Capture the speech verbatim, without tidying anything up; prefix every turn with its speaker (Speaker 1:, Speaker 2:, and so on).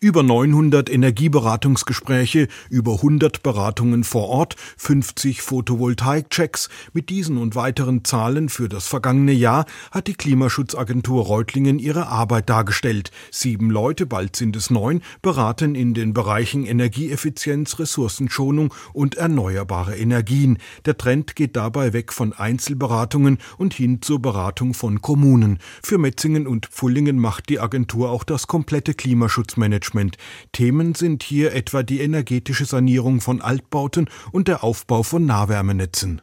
Speaker 1: Über neunhundert Energieberatungsgespräche, über hundert Beratungen vor Ort, fünfzig Photovoltaik-Checks. Mit diesen und weiteren Zahlen für das vergangene Jahr hat die Klimaschutzagentur Reutlingen ihre Arbeit dargestellt. Sieben Leute, bald sind es neun, beraten in den Bereichen Energieeffizienz, Ressourcenschonung und erneuerbare Energien. Der Trend geht dabei weg von Einzelberatungen und hin zur Beratung von Kommunen. Für Metzingen und Pfullingen macht die Agentur auch das komplette Klimaschutzmanagement. Themen sind hier etwa die energetische Sanierung von Altbauten und der Aufbau von Nahwärmenetzen.